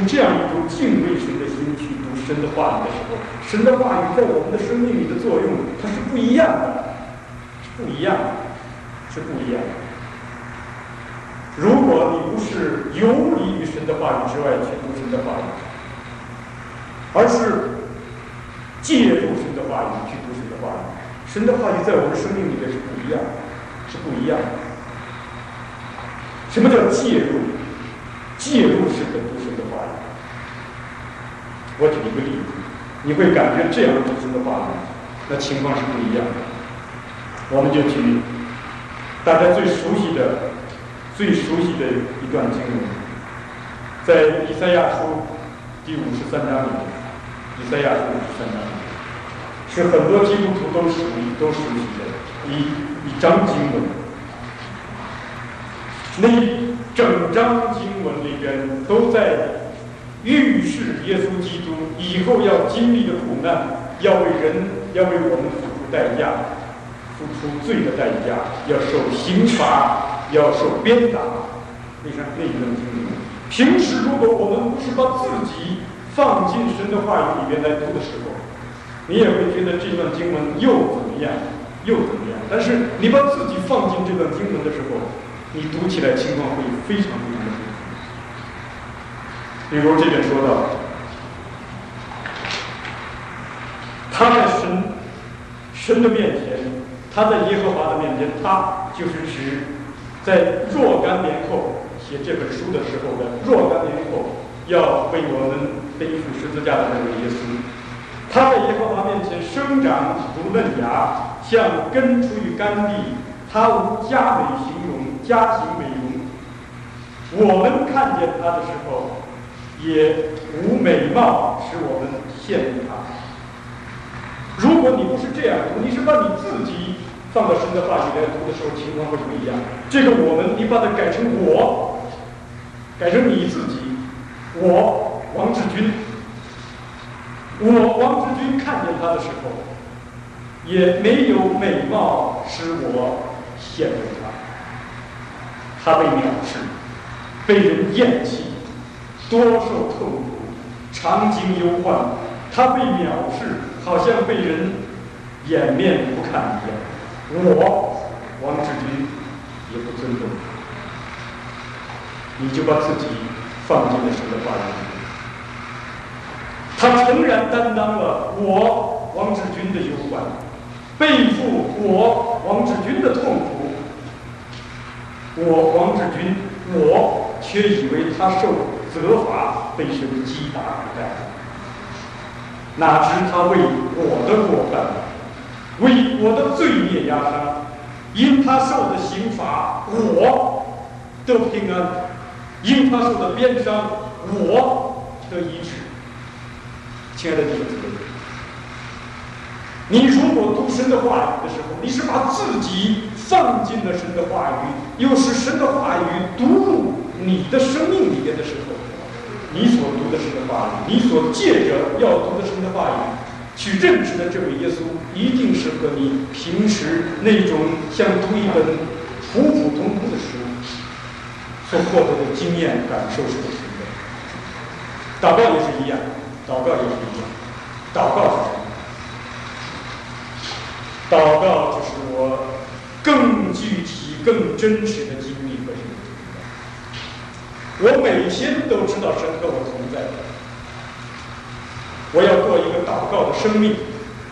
用这样一种敬畏神的心去读神的话语的时候，神的话语在我们的生命里的作用，它是不一样的，是不一样的，是不一样的。如果你不是游离于神的话语之外去读神的话语，而是介入神的话语去读神的话语，神的话语在我们生命里面是不一样的，是不一样的。什么叫介入？介入式的读神的话语。我举一个例子，你会感觉这样读神的话语，那情况是不一样的。我们就举大家最熟悉的一段经文，在以赛亚书第53章里面，以赛亚书53章里面，是很多基督徒都熟悉的一章经文。那整章经文里边都在预示耶稣基督以后要经历的苦难，要为我们付出代价，付出罪的代价，要受刑罚，要受鞭打。那一段经文，平时如果我们不是把自己放进神的话语里边来读的时候，你也会觉得这段经文又怎么样。但是你把自己放进这段经文的时候，你读起来情况会非常不同。比如这边说到，他在神的面前，他在耶和华的面前，他就是指在若干年后写这本书的时候的若干年后要为我们背负十字架的那位耶稣。他在耶和华面前生长如嫩芽，像根出于干地，他无佳美形容，佳形美容。我们看见他的时候，也无美貌使我们羡慕他。如果你不是这样读，你是把你自己放到神的话语来读的时候，情况会不一样。这个你把它改成我，改成你自己，我王志军。我王志军看见他的时候，也没有美貌使我羡慕他。他被藐视，被人厌弃，多受痛苦，常经忧患。他被藐视，好像被人掩面不看一样。我王志军也不尊重你，就把自己放进了神的话语里。他诚然担当了我王志军的忧患，背负我王志军的痛苦。我王志军，我却以为他受责罚，被神击打苦待，哪知他为我的过犯，为我的罪孽压伤，因他受的刑罚，我得平安；因他受的鞭伤，我得医治。亲爱的弟兄姊妹，你如果读神的话语的时候，你是把自己放进了神的话语，又使神的话语读入你的生命里面的时候，你所读的神的话语，你所借着要读的神的话语去认识的这位耶稣，一定是和你平时那种像读一本普普通通的书所获得的经验感受是不同的。祷告也是一样，祷告是什么？祷告就是我更具体、更真实的经历和神的同在。我每天都知道神和我同在，我要过一个祷告的生命。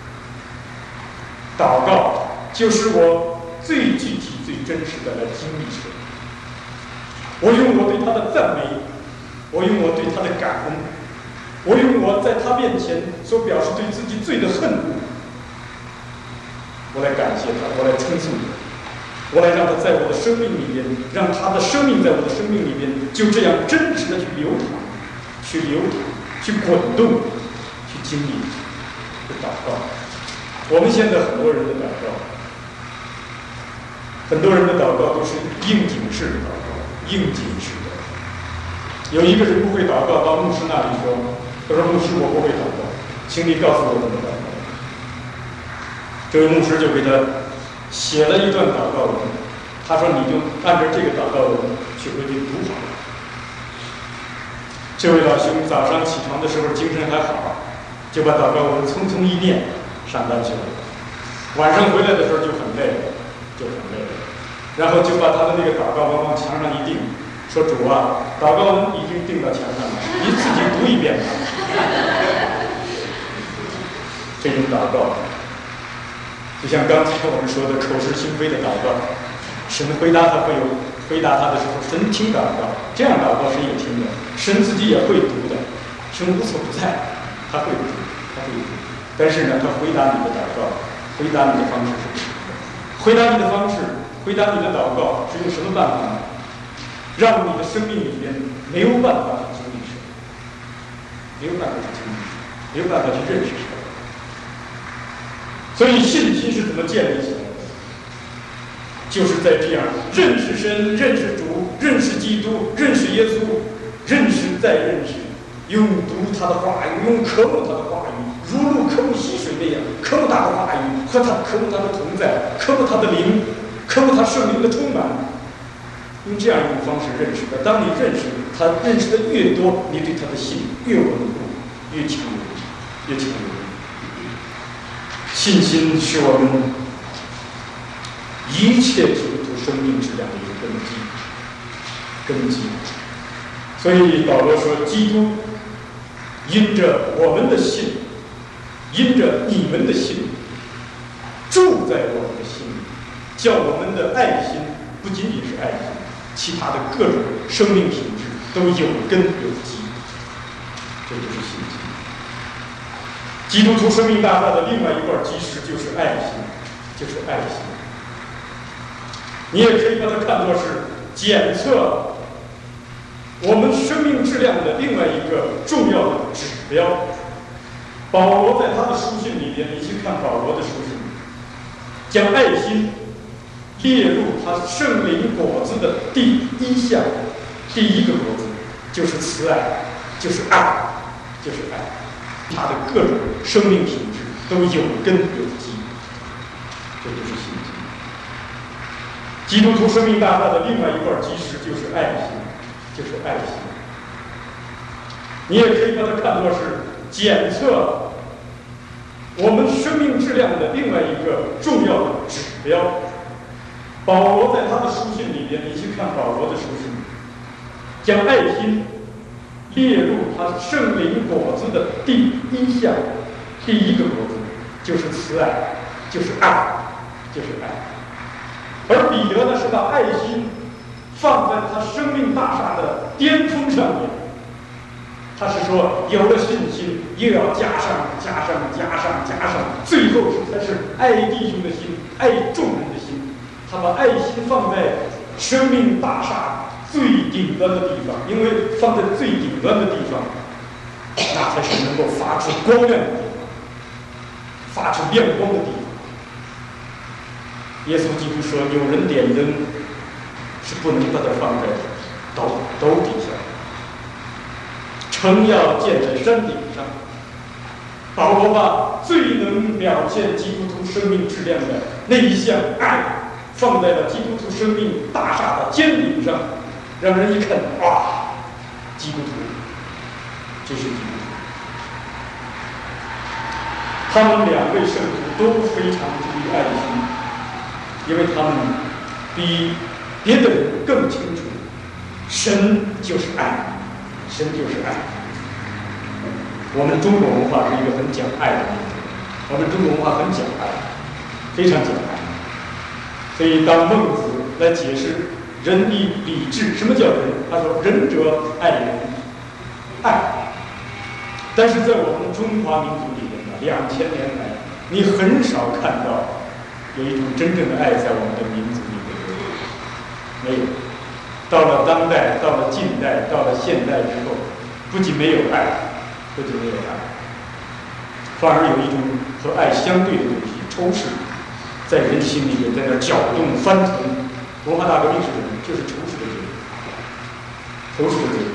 祷告就是我最具体、最真实的来经历神。我用我对他的赞美，我用我对他的感恩，我用我在他面前所表示对自己罪的恨恶，我来感谢他，我来称颂他，我来让他在我的生命里边，让他的生命在我的生命里边就这样真实的去流淌，去滚动，去经历，去祷告。我们现在很多人的祷告，很多人的祷告都是应景式的祷告，应景式的。有一个人不会祷告，到牧师那里说：“他说牧师，我不会祷告，请你告诉我怎么祷告。”这位牧师就给他写了一段祷告文，他说：“你就按照这个祷告文去回去读好了。” 这位老兄早上起床的时候精神还好，就把祷告文匆匆一念，上班去了。晚上回来的时候就很累了，然后就把他的那个祷告文往墙上一钉，说：“主啊，祷告文已经钉到墙上了，你自己读一遍吧。”这种祷告，就像刚才我们说的口是心非的祷告，神回答他会有回答他的时候，神听祷告，这样祷告神也听的，神自己也会读的，神无所不在，他会读，但是呢，他回答你的祷告，回答你的方式是不同的，回答你的方式，回答你的祷告是用什么办法呢？让你的生命里边没有办法去经历神，没有办法去经历神，没有办法去认识神。所以信心是怎么建立起来的？就是在这样认识神、认识主、认识基督、认识耶稣、认识再认识，用读他的话语，用渴慕他的话语，如鹿渴慕溪水那样渴慕他的话语，渴慕他的同在，渴慕他的灵，渴慕他圣灵的充满。用这样一种方式认识的。当你认识他，认识的越多，你对他的信越稳固，越强有力，越强有力。信心是我们一切基督徒生命质量的一个根基。所以保罗说，基督因着我们的信，因着你们的信，住在我们的心里，叫我们的爱心不仅仅是爱心，其他的各种生命品质都有根有基，这就是信心。基督徒生命大厦的另外一块基石就是爱心，就是爱心。你也可以把它看作是检测我们生命质量的另外一个重要的指标。保罗在他的书信里边，你去看保罗的书信，将爱心列入他圣灵果子的第一项，第一个果子就是慈爱，就是爱，就是爱。他的各种生命品质都有根有基，这就是信心。基督徒生命大厦的另外一块基石就是爱心，就是爱心。你也可以把它看作是检测我们生命质量的另外一个重要的指标。保罗在他的书信里边，你去看保罗的书信，将爱心列入他圣灵果子的第一项，第一个果子就是慈爱，就是爱，就是爱。而彼得呢，是把爱心放在他生命大厦的巅峰上面。他是说，有了信心，又要加上，最后才是爱弟兄的心，爱众人的心。他把爱心放在生命大厦最顶端的地方，因为放在最顶端的地方，那才是能够发出光亮的地方，发出亮光的地方。耶稣基督说，有人点灯是不能把它放在斗底下，城要建在山顶上。保罗把最能表现基督徒生命质量的那一项爱放在了基督徒生命大厦的尖顶上，让人一看，哇，基督徒，这是基督徒。他们两位圣徒都非常注意爱心，因为他们比别的人更清楚，神就是爱，神就是爱。我们中国文化是一个很讲爱的民族，我们中国文化很讲爱，非常讲爱。所以当孟子来解释仁义礼智，什么叫仁？他说仁者爱人，爱。但是在我们中华民族里面呢，2000年来，你很少看到有一种真正的爱在我们的民族里面，没有。到了当代，到了近代，到了现代之后，不仅没有爱，反而有一种和爱相对的东西，仇视，在人心里面在那搅动翻腾。文化大革命是什么？就是仇视的罪，仇视的罪，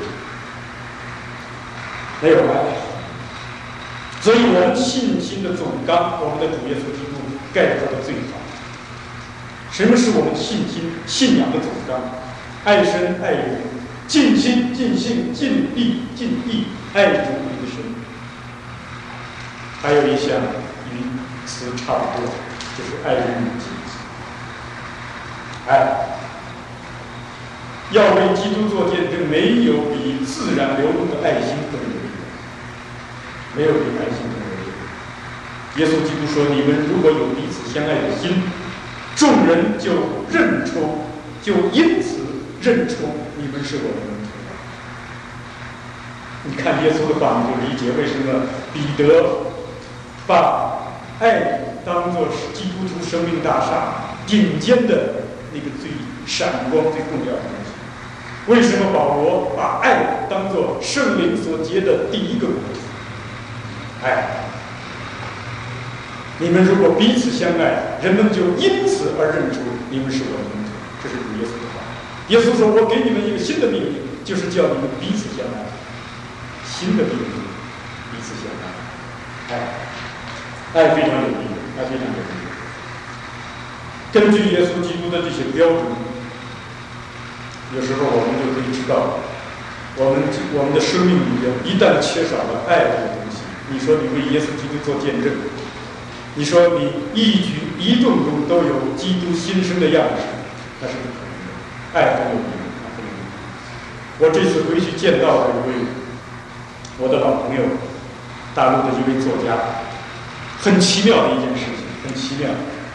没有爱。所以我们信心的总纲，我们的主耶稣基督盖得的最好。什么是我们信仰的总纲？爱神爱人， 尽心、尽性、尽力、尽意爱主你的神。还有一项与此差不多，就是爱人如己。爱，要为基督做见证，没有比自然流露的爱心更有力，没有比爱心更有力。耶稣基督说：“你们如果有彼此相爱的心，众人就认出，就因此认出你们是我的门徒。”你看耶稣的话，你就理解为什么彼得把爱当作是基督徒生命大厦顶尖的那个最闪光、最重要的东西。为什么保罗把爱当作圣灵所结的第一个果子？爱。你们如果彼此相爱，人们就因此而认出你们是我的门徒。这是主耶稣的话。耶稣说：“我给你们一个新的命令，就是叫你们彼此相爱。”新的命令，彼此相爱。爱非常有力，爱非常有力。根据耶稣基督的这些标准，有时候我们就可以知道，我们的生命里边一旦缺少了爱这个东西，你说你为耶稣基督做见证，你说你一举一动中都有基督新生的样式，那是不可能的。爱很有力，很有力。我这次回去见到了一位我的老朋友，大陆的一位作家，很奇妙的一件事情，很奇妙。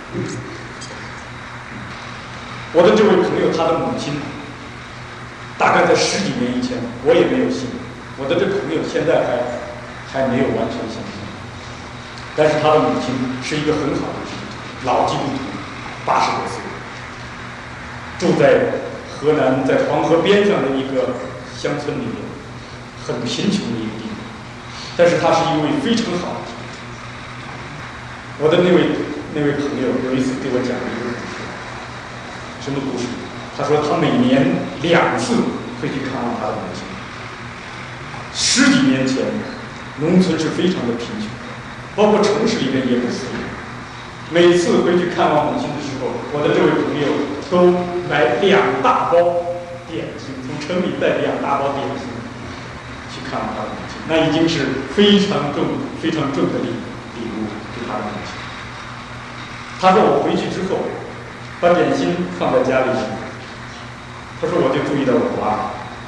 我的这位朋友，他的母亲，大概在10几年以前，我也没有信。我的这朋友现在还没有完全相信，但是他的母亲是一个很好的基督徒，老基督徒，80多岁，住在河南，在黄河边上的一个乡村里面，很贫穷的一个地方，但是他是一位非常好的基督徒。我的那位朋友有一次给我讲了一个故事，什么故事？他说他每年2次会去看望他的母亲。10几年前，农村是非常的贫穷，包括城市里面也不富裕。每次回去看望母亲的时候，我的这位朋友都买2大包点心，从城里带2大包点心去看望他的母亲，那已经是非常重的礼物给他的母亲。他说我回去之后，把点心放在家里面，他说我就注意到我妈，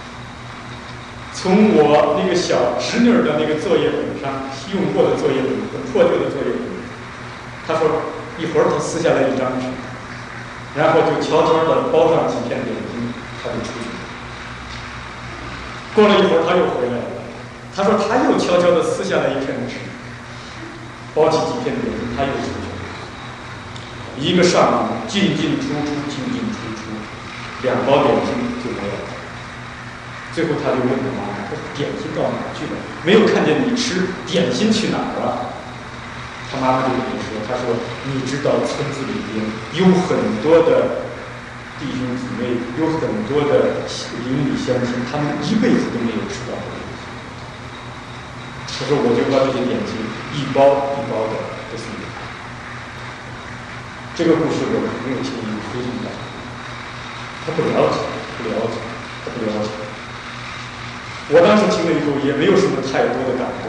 从我那个小侄女的那个作业本上，用过的作业本，很破旧的作业本，他说一会儿他撕下来一张纸，然后就悄悄地包上几片点心，他就出去了。过了一会儿他又回来了，他说他又悄悄地撕下来一片纸，包起几片点心，他又出去了。一个上午进进出出，2包点心就没有了。最后他就问他妈妈：“这点心到哪儿去了？没有看见你吃，点心去哪儿了？”他妈妈就跟他说：“他说你知道村子里边有很多的弟兄姊妹，有很多的邻里乡亲，他们一辈子都没有吃到过点心。”他说我就把这些点心一包一包的送给他。这个故事我的朋友听了非常感动，他不了解。我当时听了以后也没有什么太多的感动，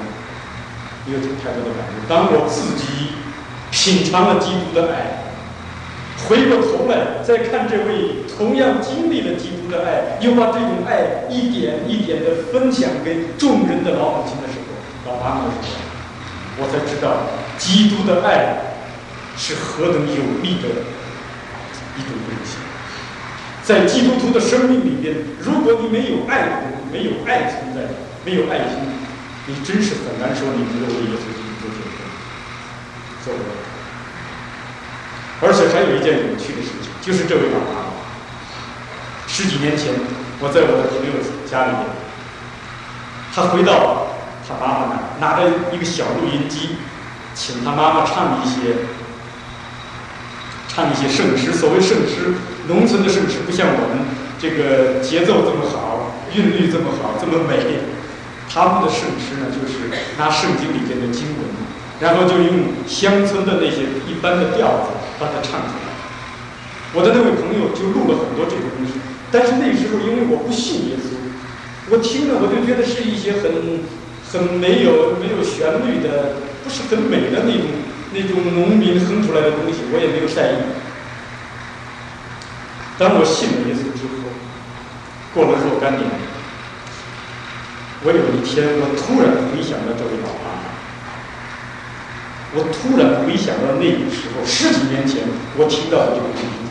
当我自己品尝了基督的爱，回过头来再看这位同样经历了基督的爱，又把这种爱一点一点的分享给众人的老母亲的时候，老妈妈的时候，我才知道基督的爱是何等有力的一种东西。在基督徒的生命里边，如果你没有爱，没有爱存在，没有爱心，你真是很难说你能够为耶稣基督做见证，做不到。而且还有一件有趣的事情，就是这位老妈妈，10几年前我在我的朋友家里面，他回到他妈妈那，拿着一个小录音机，请他妈妈唱一些圣诗。所谓圣诗，农村的圣诗不像我们这个节奏这么好，韵律这么好，这么美。他们的圣诗呢，就是拿圣经里边的经文，然后就用乡村的那些一般的调子把它唱出来。我的那位朋友就录了很多这种东西，但是那时候因为我不信耶稣， 我听了我就觉得是一些很没有旋律的，不是很美的那种农民哼出来的东西，我也没有在意。当我信了耶稣之后，过了若干年，我有一天我突然回想到这位老妈妈，我突然回想到那个时候10几年前我听到的这个录音，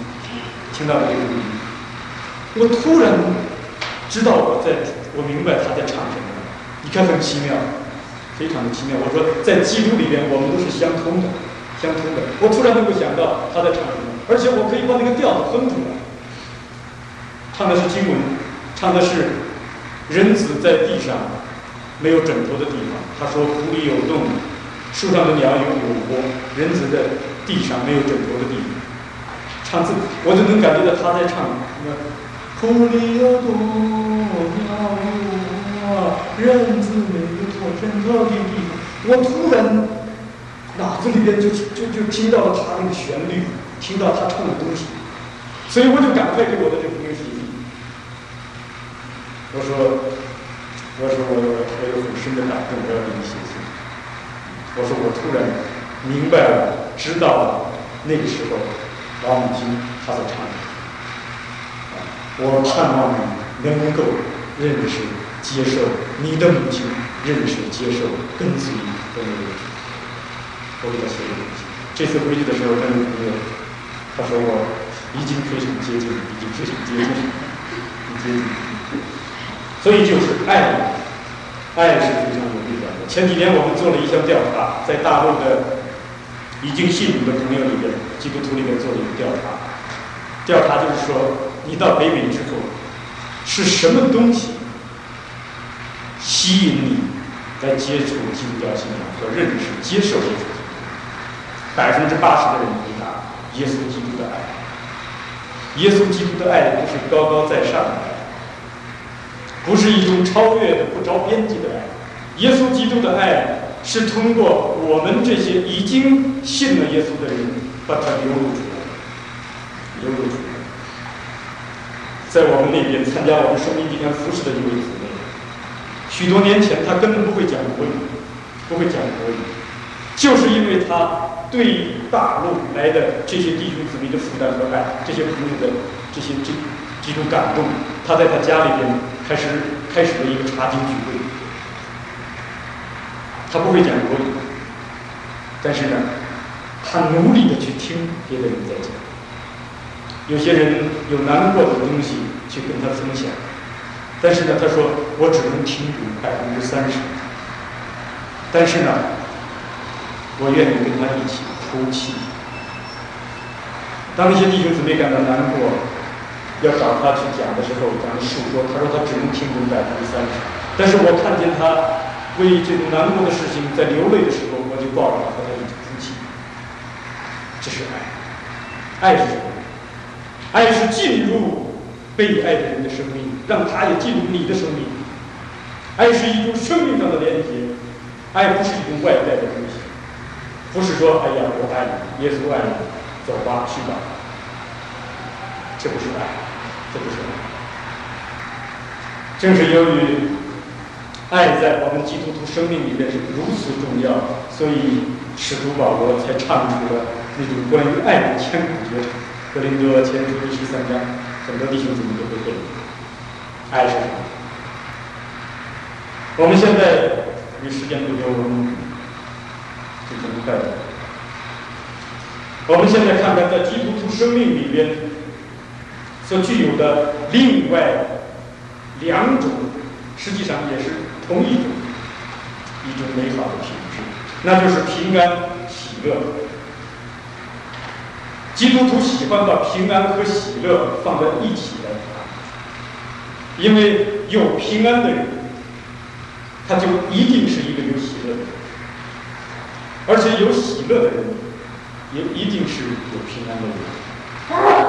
我突然知道我明白他在唱什么。你看很奇妙，非常的奇妙。我说在基督里边我们都是相通的。我突然能够想到他在唱什么，而且我可以把那个调子哼出来。唱的是经文，唱的是人子在地上没有枕头的地方。他说湖里有洞，树上的鸟有窝，人子在地上没有枕头的地方。唱字，我就能感觉到他在唱湖里有洞，鸟有窝，人子没有枕头的地方。我突然脑子里边就听到了他那个旋律，听到他唱的东西，所以我就赶快给我的这个朋友写信。我说我有很深的感动，我要给你写信。我说我突然明白了，知道了那个时候老母亲她在唱什么。我盼望你能够认识、接受你的母亲，认识、接受、跟随我给他写的东西。这次回去的时候，那位朋友他说我已经非常接近。所以就是爱是非常有力量的。前几年我们做了一项调查，在大陆的已经信主的朋友里边，基督徒里面做了一个调查。调查就是说，你到北美之后，是什么东西吸引你来接触基督教信仰和认识、接受耶稣基督？80%的人回答耶稣基督的爱。耶稣基督的爱不是高高在上的爱，不是一种超越的不着边际的爱。耶稣基督的爱是通过我们这些已经信了耶稣的人把它流露出来。在我们那边参加我们生命地方服侍的一位姊妹，许多年前他根本不会讲国语，就是因为他对大陆来的这些弟兄姊妹的负担和爱，这些朋友的这种感动，他在他家里边开始了一个查经聚会。他不会讲国语，但是呢，他努力的去听别的人在讲。有些人有难过的东西去跟他分享，但是呢，他说我只能听读30%，但是呢，我愿意跟他一起哭泣。当那些弟兄姊妹感到难过，要找他去讲的时候，讲述说，他说他只能听懂30%，但是我看见他为这种难过的事情在流泪的时候，我就抱着他和他一起哭泣。这是爱，爱是什么？爱是进入被爱的人的生命，让他也进入你的生命。爱是一种生命上的连接，爱不是一种外在的东西，不是说哎呀我爱你，耶稣爱你，走吧去吧，这不是爱，这不是爱。正是由于爱在我们基督徒生命里面是如此重要，所以使徒保罗才唱出了那种关于爱的千古绝唱。哥林多前书第13章，很多弟兄姊妹都会背。爱是什么？我们现在因为时间不多，我们就很快的。我们现在看看在基督徒生命里边所具有的另外2种，实际上也是同一种美好的品质，那就是平安喜乐。基督徒喜欢把平安和喜乐放在一起来谈，因为有平安的人，他就一定是一个有喜乐的人，而且有喜乐的人，也一定是有平安的人。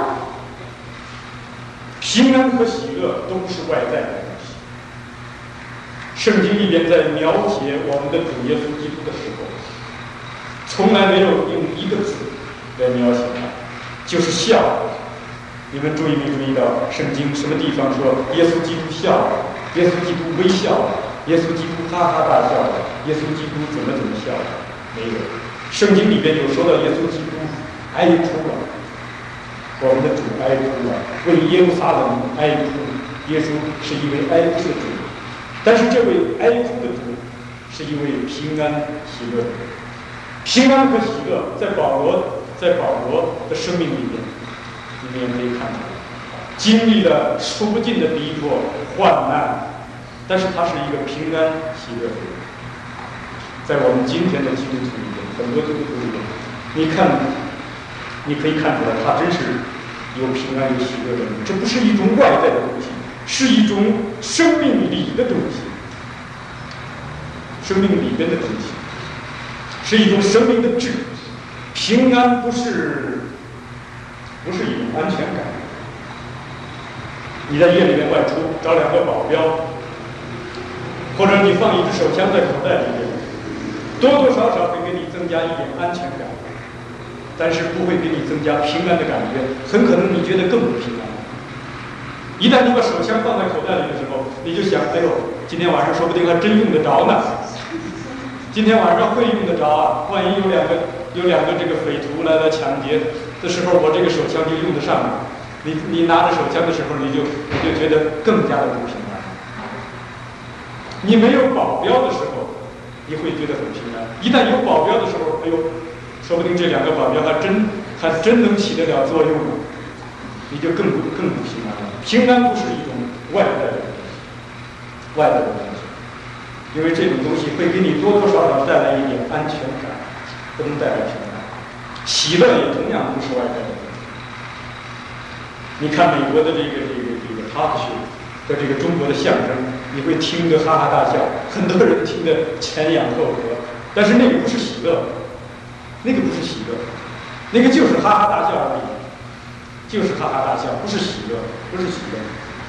平安和喜乐都不是外在的东西。圣经里边在描写我们的主耶稣基督的时候，从来没有用一个字来描写他，就是笑。你们注意没注意到圣经什么地方说耶稣基督笑？ 耶稣基督微笑了，耶稣基督哈哈大笑了，耶稣基督怎么笑了？没有。圣经里边有说到耶稣基督哀哭了，我们的主哀哭了，为耶路撒冷哀哭。耶稣是一位哀哭的主，但是这位哀哭的主是一位平安喜乐的。平安和喜乐在保罗的生命里面，你们也可以看到，经历了说不尽的逼迫、患难，但是他是一个平安喜乐的人。在我们今天的基督徒里面，很多基督徒里面，你可以看出来，他真是有平安有喜乐的人。这不是一种外在的东西，是一种生命里的东西，生命里边的东西，是一种生命的质。平安不是一种安全感。你在夜里面外出，找2个保镖，或者你放一支手枪在口袋里面，多多少少会给你增加一点安全感，但是不会给你增加平安的感觉，很可能你觉得更不平安。一旦你把手枪放在口袋里的时候，你就想，哎呦，今天晚上说不定还真用得着呢。今天晚上会用得着啊！万一有两个这个匪徒来抢劫的时候，我这个手枪就用得上了。你拿着手枪的时候，你就觉得更加的不平安。你没有保镖的时候，你会觉得很平安。一旦有保镖的时候，哎呦，说不定这2个保镖还真能起得了作用呢，你就更不平安了。平安不是一种外在的东西，因为这种东西会给你多多少少带来一点安全感，不能带来平安。喜乐也同样不是外在的东西。你看美国的这个 talk show 和这个中国的相声，你会听得哈哈大笑，很多人听得前仰后合，但是那个不是喜乐，那个不是喜乐，那个就是哈哈大笑而已，就是哈哈大笑，不是喜乐，不是喜乐。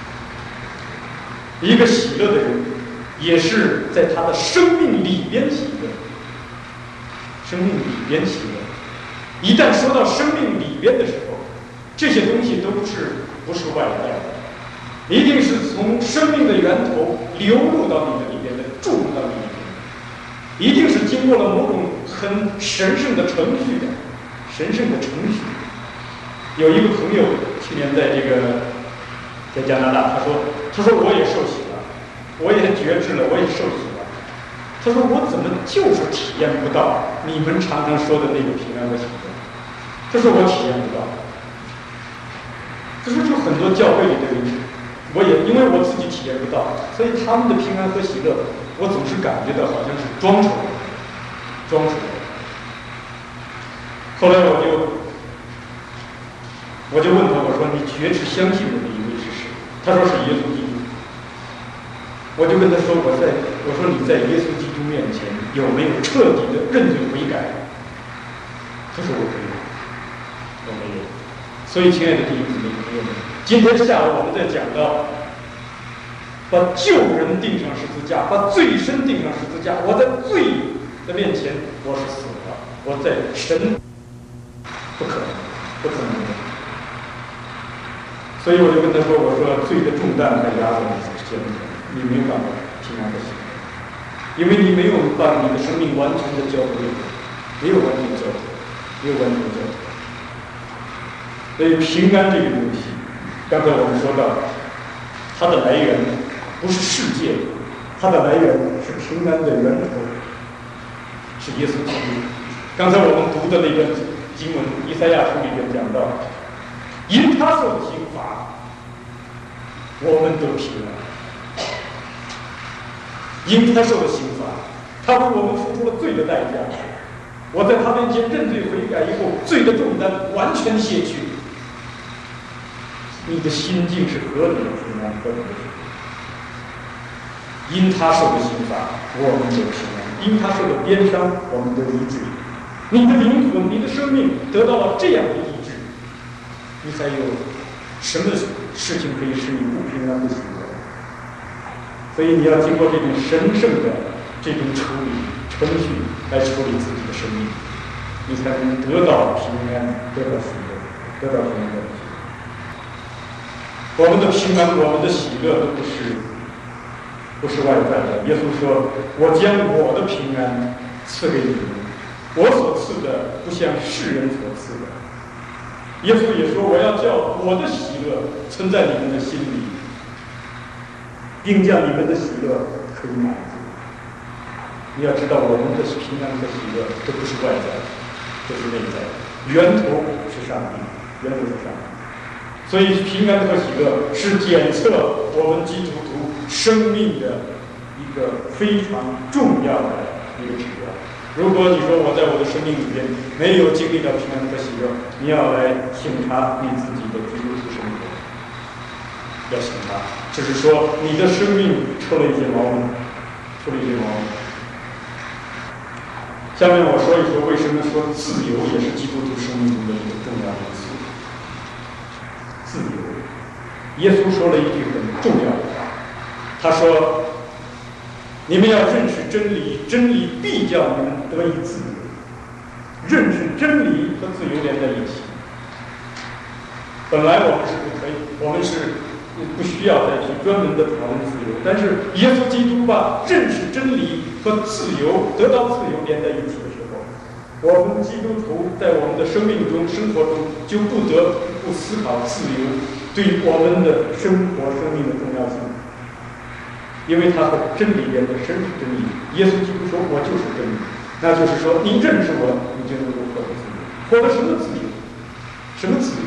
一个喜乐的人，也是在他的生命里边喜乐，生命里边喜乐。一旦说到生命里边的时候，这些东西都不是外在的，一定是从生命的源头流入到你的里边的，注入到你里边，一定是经过了某种很神圣的程序的，神圣的程序。有一个朋友去年在加拿大，他说我也受洗了，我也觉知了，我也受洗了。他说我怎么就是体验不到你们常常说的那个平安和喜乐？他说我体验不到。他说就很多教会里的人，因为我自己体验不到，所以他们的平安和喜乐，我总是感觉到好像是装出来的。后来我就问他，我说你觉知相信的那一位是谁？他说是耶稣基督。我就跟他说，我说你在耶稣基督面前有没有彻底的认罪悔改？他说我没有，我没有。所以亲爱的弟兄姊妹朋友们，今天下午我们在讲到把救人定上十字架，把罪身定上十字架。我在罪的面前我是死的，我在神不可能的。所以我就跟他说，我说罪的重担在压在你肩头，你没有办法平安的喜乐，因为你没有把你的生命完全的交给我，没有完全交给。所以平安这个东西，刚才我们说到，它的来源不是世界，它的来源是平安的源头，是耶稣基督。刚才我们读的那段经文，以赛亚书里边讲到，因他受的刑罚，我们得平安。因他受的刑罚，他为我们付出了罪的代价。我在他面前认罪悔改以后，罪的重担完全卸去。你的心境是何等的平安，何等的平安！因他受的刑罚，我们得平安；因他受的鞭伤，我们得医治。你的灵魂，你的生命得到了这样的医治，你才有什么事情可以使你不平安不喜乐？所以你要经过这种神圣的这种程序来处理自己的生命，你才能得到平安，得到喜乐，得到平安。我们的平安，我们的喜乐， 不是外在的。耶稣说：“我将我的平安赐给你们，我所赐的不像世人所赐的。”耶稣也说：“我要叫我的喜乐存在你们的心里，并将你们的喜乐可以满足。”你要知道，我们的平安和喜乐都不是外在的，都是内在的，源头是上帝，源头是上帝。所以平安和喜乐是检测我们基督徒生命的一个非常重要的一个指标。如果你说我在我的生命里边没有经历到平安和喜乐，你要来省察你自己的基督徒生活，要省察，就是说你的生命出了一些毛病，出了一些毛病。下面我说一说为什么说自由也是基督徒生命中的一个重要因素。自由，耶稣说了一句很重要的话，他说：“你们要认识真理，真理必叫你们得以自由。”认识真理和自由连在一起。本来我们是不可以，我们是不需要再去专门的讨论自由，但是耶稣基督把认识真理和自由、得到自由连在一起的时候，我们基督徒在我们的生命中、生活中就不得不思考自由对我们的生活、生命的重要性，因为它和真理连的深是真理。耶稣基督说：“我就是真理。”那就是说，你认识我，你就能够获得自由。获得什么自由？什么自由？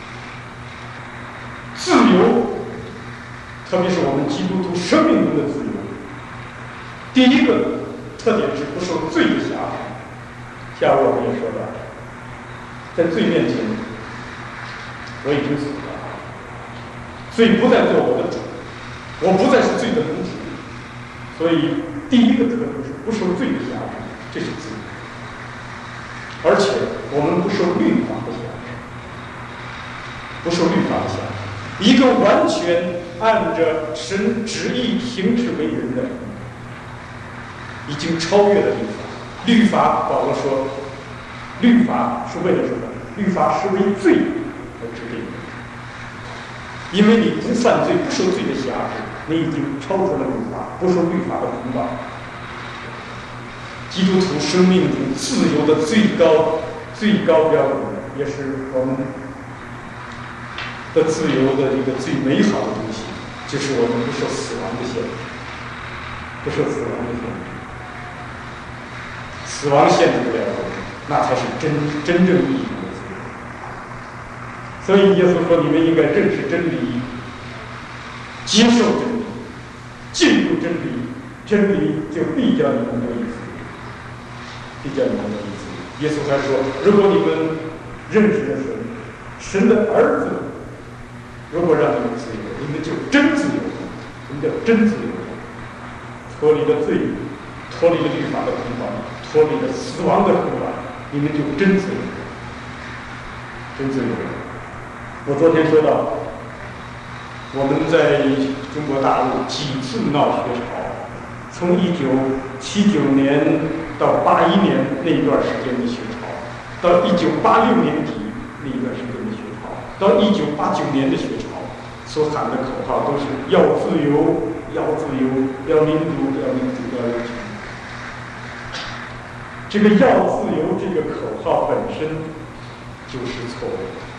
自由，特别是我们基督徒生命中的自由。第一个特点是不受罪的辖制。下午我们也说到，在罪面前，我已经死了，罪不再做我的主，我不再是罪的奴仆。所以，第一个特点是不受罪的辖制。这是自由，而且我们不受律法的辖制，不受律法的辖制。一个完全按着神旨意行事为人的，已经超越了律法。律法，保罗说，律法是为了什么？律法是为罪而制定的。因为你不犯罪，不受罪的辖制，你已经超出了律法，不受律法的捆绑。基督徒生命中自由的最高标准，也是我们的自由的一个最美好的东西，就是我们不受死亡的限制，不受死亡的限制。死亡限制不了我们，那才是真正意义的自由。所以耶稣说：“你们应该认识真理，接受真理，进入真理，真理就必叫你们得以自由。”必叫你们得以自由。耶稣还说：“如果你们认识了神，神的儿子，如果让你们自由，你们就真自由。什么叫真自由？脱离了罪，脱离了律法的捆绑，脱离了死亡的捆绑，你们就真自由，真自由。”我昨天说到，我们在中国大陆几次闹学潮，从1979年到81年那一段时间的学潮，到1986年底那一段时间的学潮，到1989年的学潮，所喊的口号都是要自由，要自由，要民主，要民主，要人权。这个要自由这个口号本身就是错误的。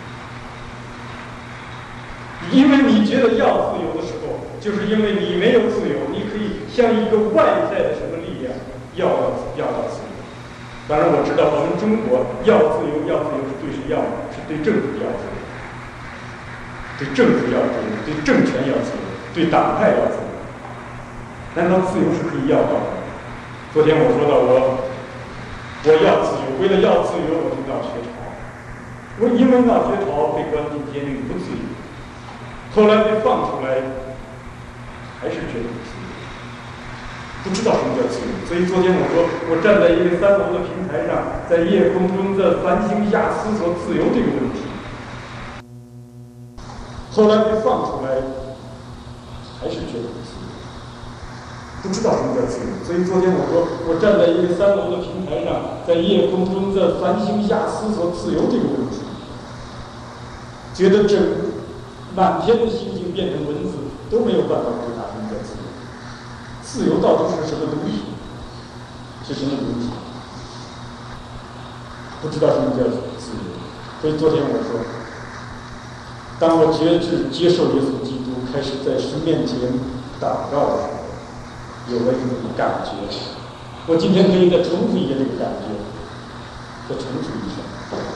因为你觉得要自由的时候，就是因为你没有自由，你可以像一个外在的什么力量要到自由。当然我知道我们中国要自由是对谁要的？是对政府要自由，对政府要自由，对政权要自由，对党派要自由。难道自由是可以要到的？昨天我说到我要自由，为了要自由我就闹学潮，我因为闹学潮被关进监狱不自由。后来被放出来，还是觉得不自由，不知道什么叫自由。所以昨天我说，我站在一个3楼的平台上，在夜空中的繁星下思索自由这个问题。后来被放出来，还是觉得不自由，不知道什么叫自由。所以昨天我说，我站在一个3楼的平台上，在夜空中的繁星下思索自由这个问题，觉得满天的星星变成文字都没有办法回答什么叫自由。 自由到底是什么东西？是什么东西？不知道什么叫自由。所以昨天我说，当我决志接受耶稣基督，开始在神面前祷告的时候，有了一种感觉。我今天可以再重复一下这个感觉，再重复一下，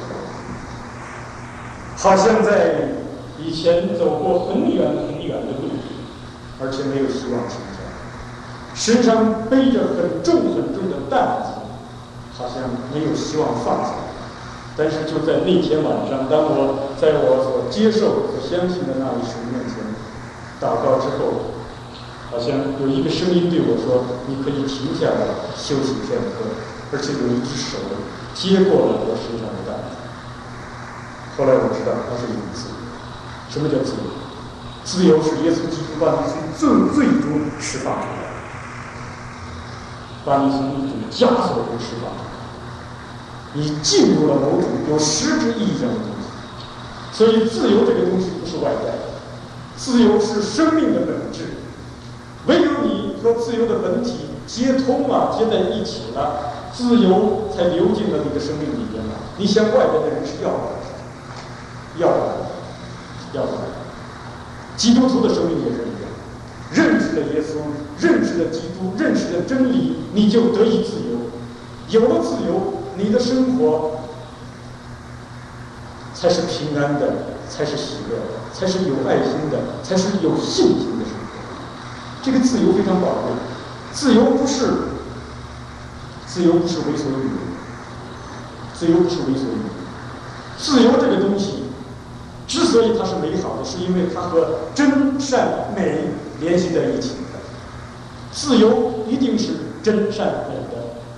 好像在以前走过很远很远的路，而且没有希望停下，身上背着很重很重的担子，好像没有希望放下。但是就在那天晚上，当我在我所接受、所相信的那位神面前祷告之后，好像有一个声音对我说：“你可以停下来休息片刻。”而且有一只手接过了我身上的担子。后来我知道，它是一种自由。什么叫自由？自由是耶稣基督把你从最终释放出来，把你从一种枷锁中释放出来。你进入了某种有实质意义上的东西，所以自由这个东西不是外在的，自由是生命的本质。唯有你和自由的本体接通了，接在一起了，自由才流进了你的生命里边了。你向外边的人是要不来的，要不来的，要不来的。基督徒的生命也是一样，认识了耶稣，认识了基督，认识了真理，你就得以自由。有了自由，你的生活才是平安的，才是喜乐的，才是有爱心的，才是有信心的生活。这个自由非常宝贵。自由不是为所欲为，自由不是为所欲为。自由这个东西之所以它是美好的，是因为它和真善美联系在一起的。自由一定是真善美的。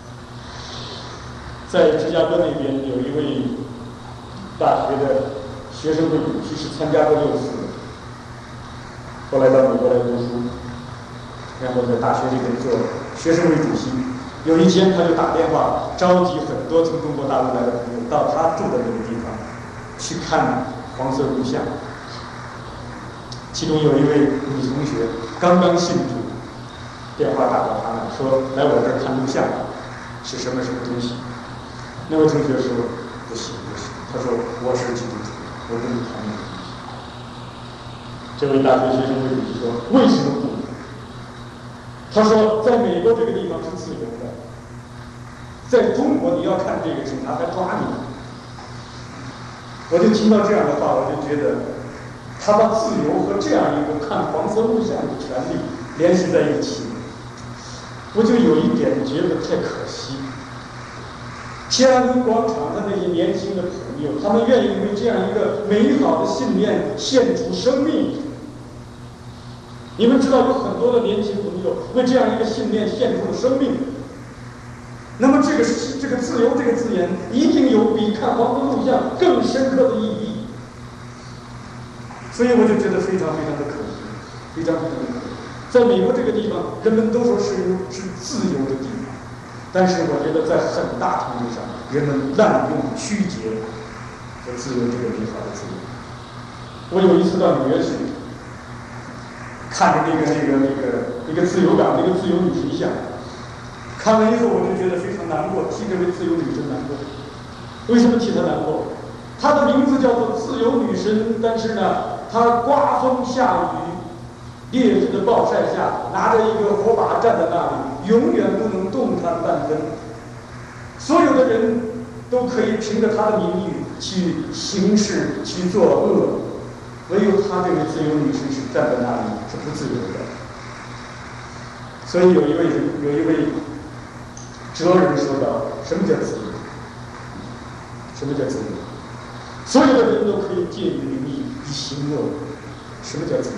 在芝加哥那边有一位大学的学生会主席，是参加过6次的，后来到美国来读书，然后在大学里面做学生会主席。有一天他就打电话召集很多从中国大陆来的朋友到他住的那个地方去看黄色录像。其中有一位女同学刚刚信主，电话打到他那说：“来我这儿看录像，是什么东西？”那位同学说：“不行。”他说：“我是基督徒，我跟你谈那个东西。”这位大学学生会主席说：“为什么不？”他说：“在美国这个地方是自由的，在中国你要看这个，警察还抓你。”我就听到这样的话，我就觉得他把自由和这样一个看黄色录像的权利联系在一起，我就有一点觉得太可惜。天安门广场的那些年轻的朋友，他们愿意为这样一个美好的信念献出生命。你们知道，有很多的年轻朋友为这样一个信念献出了生命。那么这个自由这个字眼，一定有比看黄色录像更深刻的意义。所以我就觉得非常非常的可惜，非常非常的可惜。在美国这个地方，人们都说是自由的地方。但是我觉得在很大程度上，人们滥用曲解和自由这个美好的字眼。我有一次到纽约去，看着那个自由港那个自由女神像，看完以后我就觉得非常难过，替这位自由女神难过。为什么替她难过？她的名字叫做自由女神，但是呢，她刮风下雨，烈日的暴晒下，拿着一个火把站在那里，永远不能动弹半分。所有的人都可以凭着他的名誉去行事、去作恶，唯有他这位自由女神是站在那里，是不自由的。所以有一位哲人说道：“什么叫自由？什么叫自由？所有的人都可以借你的名义以行恶。什么叫自由？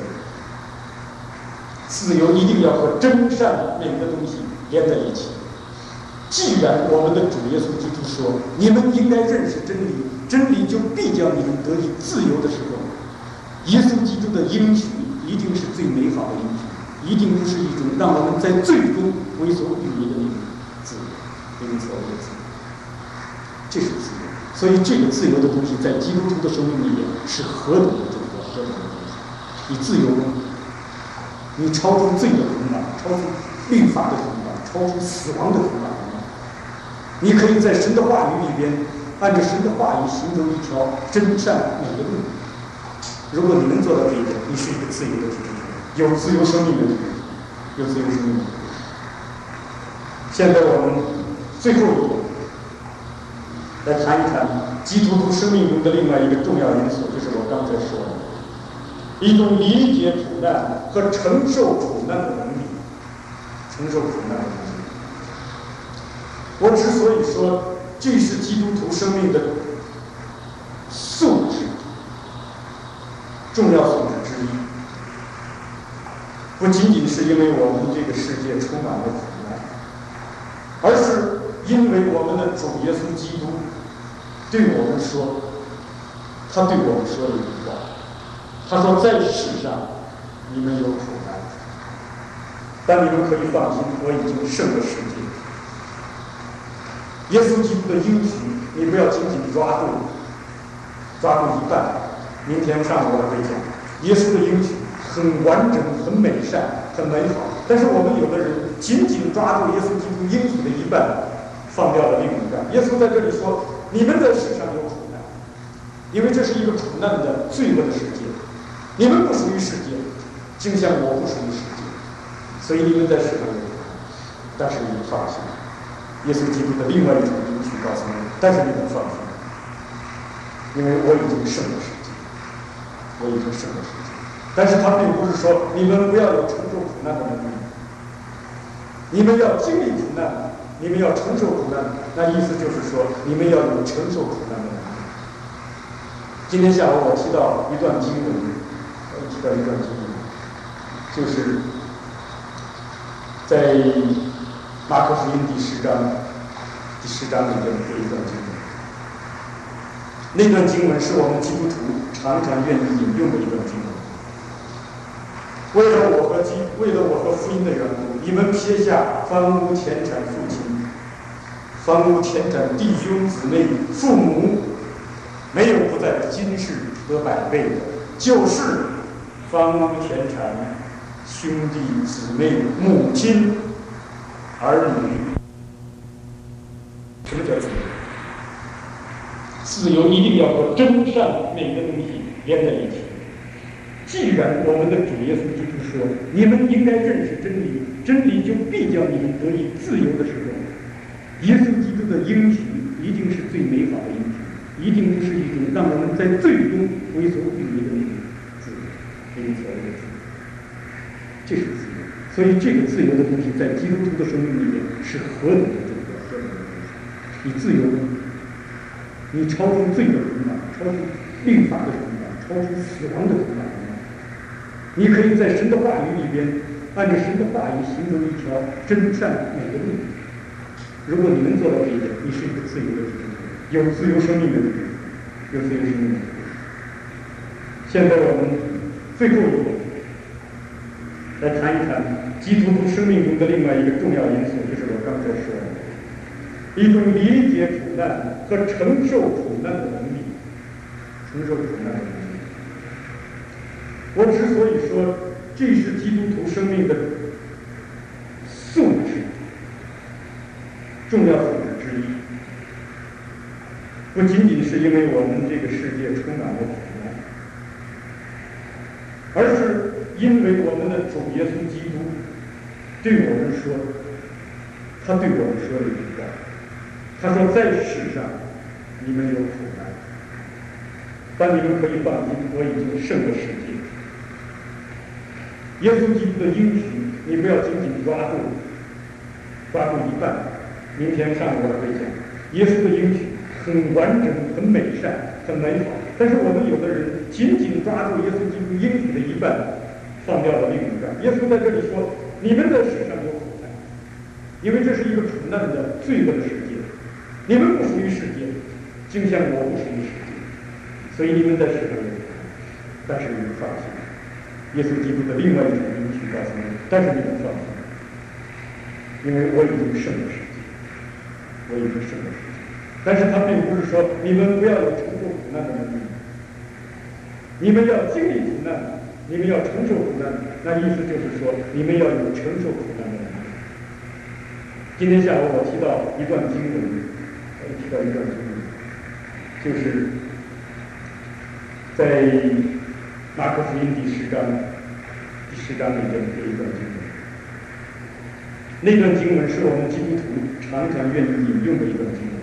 自由一定要和真善美的东西连在一起。既然我们的主耶稣基督说，你们应该认识真理，真理就必叫你们得以自由的时候，耶稣基督的应许一定是最美好的应许，一定不是一种让我们在最终为所欲为的那种自由，那种所谓的自由。这是自由。所以这个自由的东西在基督徒的生命里面是何等的重要，何等的东西。你自由吗？你超出罪的捆绑，超出律法的捆绑，超出死亡的捆绑。你可以在神的话语里边，按照神的话语行走一条真善美的路。如果你能做到这一点，你是一个自由的基督徒，有自由生命的人，有自由生命的人。现在我们最后一点，来谈一谈基督徒生命中的另外一个重要因素，就是我刚才说的，一种理解苦难和承受苦难的能力。承受苦难的能力。我之所以说这是基督徒生命的素质，重要素质之一，不仅仅是因为我们这个世界充满了苦难，而是因为我们的主耶稣基督对我们说，他对我们说了一句话，他说在世上你们有苦难，但你们可以放心，我已经胜了世界。耶稣基督的应许，你不要紧紧抓住一半。明天上午我会讲，耶稣的应许很完整、很美善、很美好，但是我们有的人紧紧抓住耶稣基督应许的一半，放掉了另一半。耶稣在这里说，你们在世上有苦难，因为这是一个苦难的罪恶的世界，你们不属于世界，就像我不属于世界，所以你们在世上有苦难，但是你们放心，耶稣基督的另外一种应许告诉你，但是你们放心，因为我已经胜了世界，我已经胜了世界。但是他并不是说你们不要有承受苦难的能力，你们要经历苦难，你们要承受苦难，那意思就是说你们要有承受苦难的能力。今天下午我提到一段经文，就是在马可福音第10章里面的一段经文。那段经文是我们基督徒常常愿意引用的一段经文。为了我和福音的缘故，你们撇下房屋、田产、父亲、房屋、田产、弟兄、姊妹、父母，没有不在今世得100倍的，就是房屋、田产、兄弟、姊妹、母亲、儿女。什么叫自由？自由一定要和真善美的东西连在一起。既然我们的主耶稣基督说，你们应该认识真理，真理就必叫你们得以自由的时候，耶稣基督的应许一定是最美好的应许，一定不是一种让我们在最终为所欲为的那种自由，那种所谓的自由。这是自由。所以这个自由的东西在基督徒的生命里面是何等的重要，何等的重要。你自由了，你超出罪的捆绑，超出律法的捆绑，超出死亡的捆绑。你可以在神的话语里边，按照神的话语行走一条真善美的路。如果你能做到这一点，你是一个自由的基督徒，有自由生命的人，有自由生命的人。现在我们最后一点，来谈一谈基督徒生命中的另外一个重要因素，就是我刚才说的，一种理解苦难和承受苦难的能力，承受苦难的能力。我之所以说这是基督徒生命的素质，重要素质之一，不仅仅是因为我们这个世界充满了苦难，而是因为我们的主耶稣基督对我们说，他对我们说了一句话，他说在世上你们有苦难，但你们可以放心，我已经胜了世界。耶稣基督的应许，你不要紧紧抓住一半。明天上午我会讲，耶稣的应许很完整、很美善、很美好，但是我们有的人紧紧抓住耶稣基督应许的一半，放掉了另一半。耶稣在这里说，你们在世上有苦难，因为这是一个苦难的罪恶的世界，你们不属于世界，就像我不属于世界，所以你们在世上有苦难，但是你们放心，耶稣基督的另外一种应许告诉你，但是你们放心，因为我已经胜了世界，我已经胜了世界。但是他并不是说你们不要有承受苦难的能力，你们要经历苦难，你们要承受苦难，那意思就是说你们要有承受苦难的能力。 今天下午我提到一段经文，就是在马可福音第10章里的这一段经文。那段经文是我们基督徒常常愿意引用的一段经文。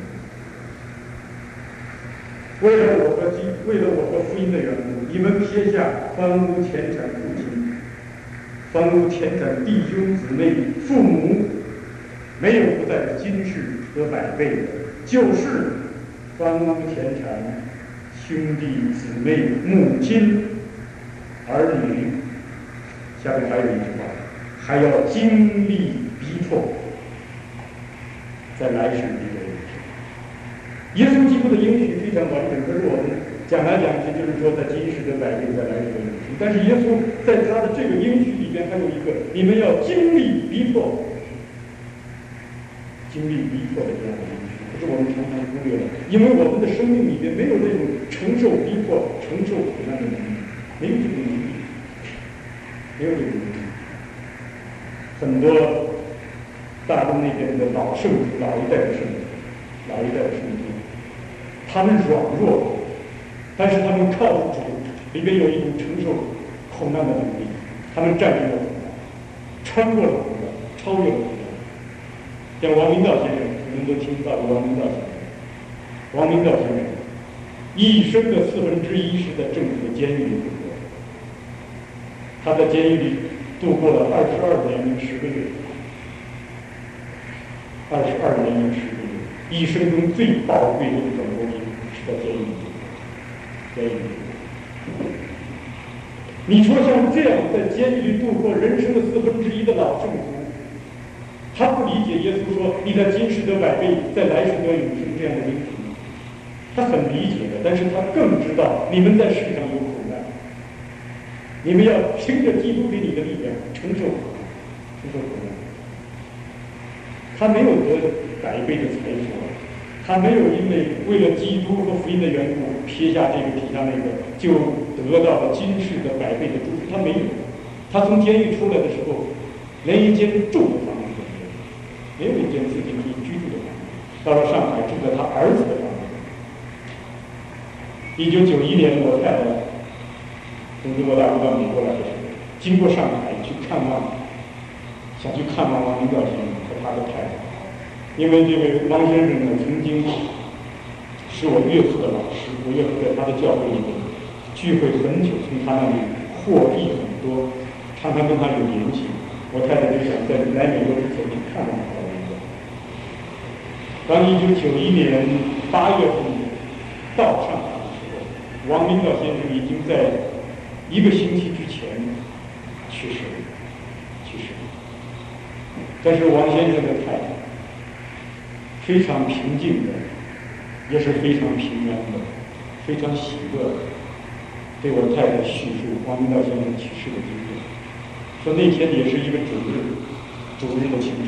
为了我和福音的缘故，你们撇下房屋、田产、父亲、房屋、田产、弟兄姊妹、父母，没有不在今世得百倍的，就是房屋、田产、兄弟姊妹、母亲、儿女。下面还有一句话，还要经历逼迫，在来世里的人生。耶稣基督的应许非常完整，可是我们讲来讲去就是说，在今世的百倍，在来世的人生。但是耶稣在他的这个应许里边还有一个，你们要经历逼迫，经历逼迫的这样的应许。可是我们常常忽略了，因为我们的生命里边没有这种承受逼迫、承受苦难的能力，没有这个能力，没有这个能力。很多大陆那边的老圣徒、老一代的圣徒，他们软弱，但是他们靠着主，里边有一种承受苦难的能力，他们战胜了苦难，穿过了苦难，超越了苦难。像王明道先生，你们都听到过王明道先生。王明道先生一生的1/4是在政府的监狱里度过，他在监狱里度过了22年零10个月，22年零10个月，一生中最宝贵的一段光阴是在监狱里度过。监狱里，你说像这样在监狱里度过人生的1/4的老圣徒，他不理解耶稣说你在今世得百倍，在来世得永生这样的应许。他很理解的，但是他更知道你们在世上有苦难，你们要凭着基督给你的力量承受苦难。他没有得百倍的财富，他没有因为了基督和福音的缘故撇下这个撇下那个，就得到了今世的百倍的祝福。他没有，他从监狱出来的时候，连一间住的房子都没有，没有一间自己可以居住的房子。到了上海，住在他儿子的房子。1991年，我太太从中国大陆到美国来的时候，经过上海想去看望王明道先生和他的太太，因为这个王先生呢，曾经是我岳父的老师，我岳父在他的教会里面聚会很久，从他那里获益很多，常常跟他有联系。我太太就想在来美国之前去看望他一个。当1991年8月份到上海，王明道先生已经在1个星期之前去世了。但是王先生的太太非常平静的，也是非常平安的，非常喜乐的，对我太太叙述王明道先生去世的经历，说那天也是一个主日的清晨，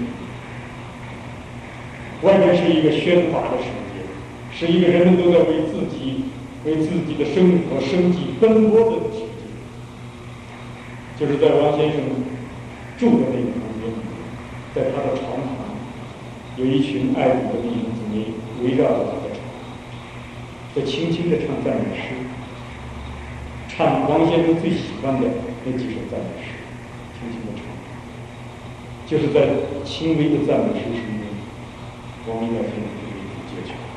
外面是一个喧哗的世界，是一个人们都在为自己的生活生计奔波的世界。就是在王先生住的那个房间里，在他的床旁，有一群爱主的弟兄姊妹围绕着他的床，在轻轻地唱赞美诗，唱王先生最喜欢的那几首赞美诗，轻轻地唱。就是在轻微的赞美诗声中，王明道先生就为主解决。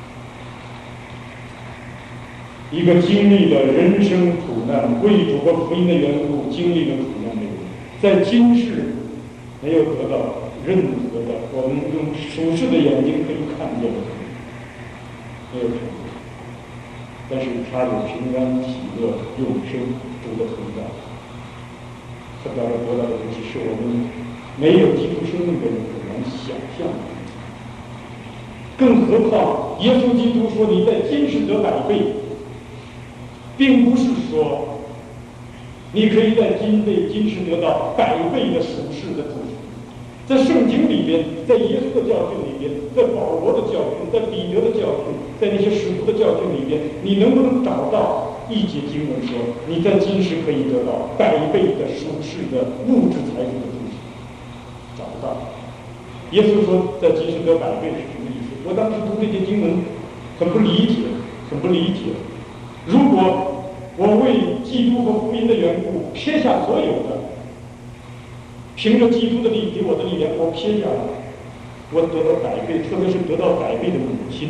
一个经历了人生苦难、为主和福音的缘故经历了苦难的人，在今世没有得到任何的我们用属世的眼睛可以看见的，没有看见，但是他有平安、喜乐、永生、主的同在，他得到的东西是我们没有基督生命的人很难想象的。更何况耶稣基督说你在今世得百倍，并不是说你可以在今世得到百倍的属世的祝福。在圣经里边，在耶稣的教训里边，在保罗的教训，在彼得的教训，在那些使徒的教训里边，你能不能找到一节经文说你在今世可以得到百倍的属世的物质财富的祝福？找不到。 耶稣说在今世得百倍是什么意思？我当时读这些经文很不理解。如果我为基督和福音的缘故撇下所有的，凭着基督的力给我的力量，我撇下了，我得到百倍，特别是得到百倍的母亲，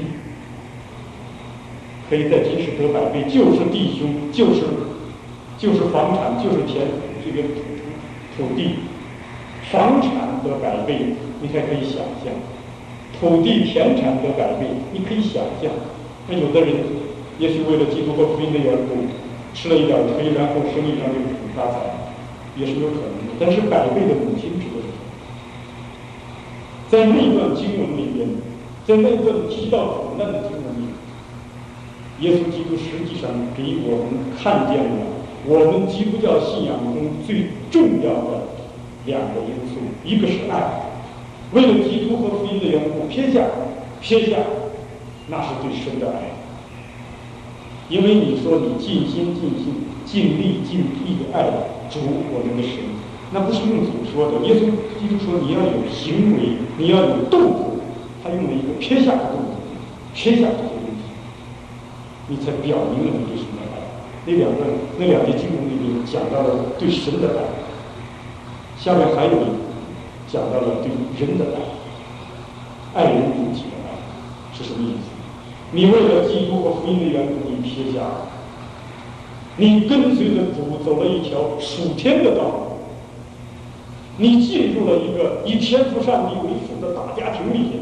可以在今世得百倍，就是弟兄，就是房产，就是田，这个土地，房产得百倍，你还可以想象；土地田产得百倍，你可以想象。那有的人也许为了基督和福音的缘故，吃了一点亏，然后生意上就发财，也是有可能的。但是百倍的母亲指的是什么？在那段经文里边，在那段提到苦难的经文里，耶稣基督实际上给我们看见了我们基督教信仰中最重要的两个因素，一个是爱，为了基督和福音的缘故撇下，那是最深的爱。因为你说你尽心尽性尽力尽力的爱主我们的神，那不是用嘴说的。耶稣基督说你要有行为，你要有动作，他用了一个撇下的动作，撇下这些东西，你才表明了你对神的爱。那两节经文里面讲到了对神的爱，下面还有一个讲到了对人的爱，爱人如己的爱是什么意思？你为了基督和福音的缘故，你撇下，你跟随着主走了一条属天的道路，你进入了一个以天父上帝为父的大家庭里面。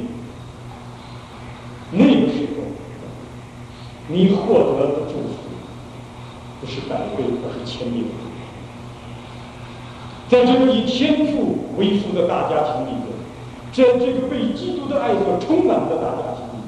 那个时候，你获得的祝福不是百倍，而是千倍的。在这个以天父为父的大家庭里面，在这个被基督的爱所充满的大家庭里面，